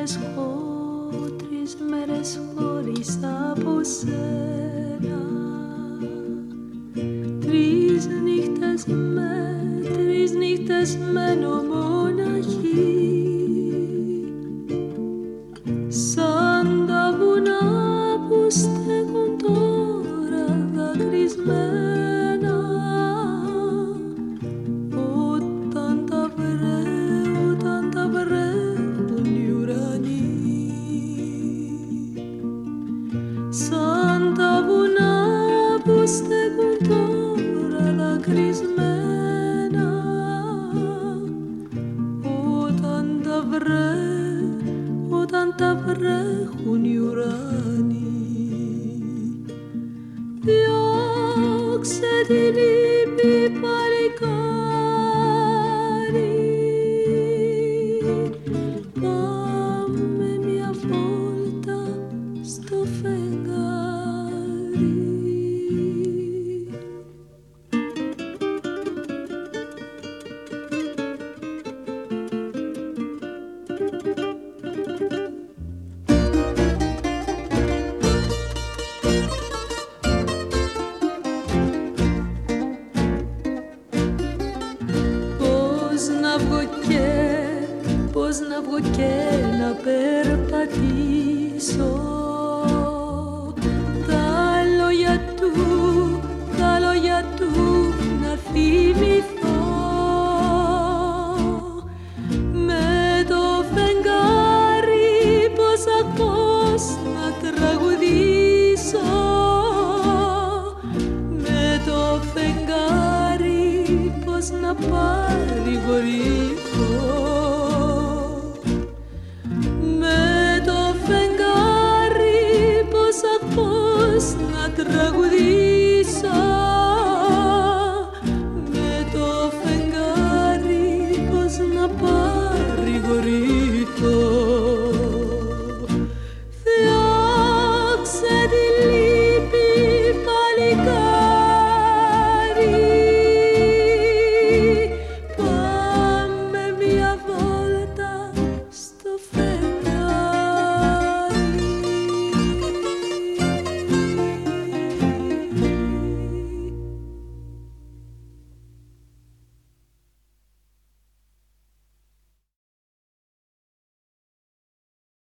μέρες χωρίς από σένα. 3 νύχτες μένω μοναχή, σαν τα βουνά που στέκουν τώρα δακρυσμένα, όταν τα βρέχουν οι ουρανοί, σαν τα βουνά που στέκουν τώρα δακρυσμένα, όταν τα βρέχουν οι ουρανοί. Διώξε τη λύπη παλικάρι, πάμε μια βόλτα στο φεγγάρι. Πώς να βγω και να περπατήσω, τα λόγια του να θυμηθώ, με το φεγγάρι πώς ακούς να τραγουδήσω, με το φεγγάρι πώς να παρηγορηθώ.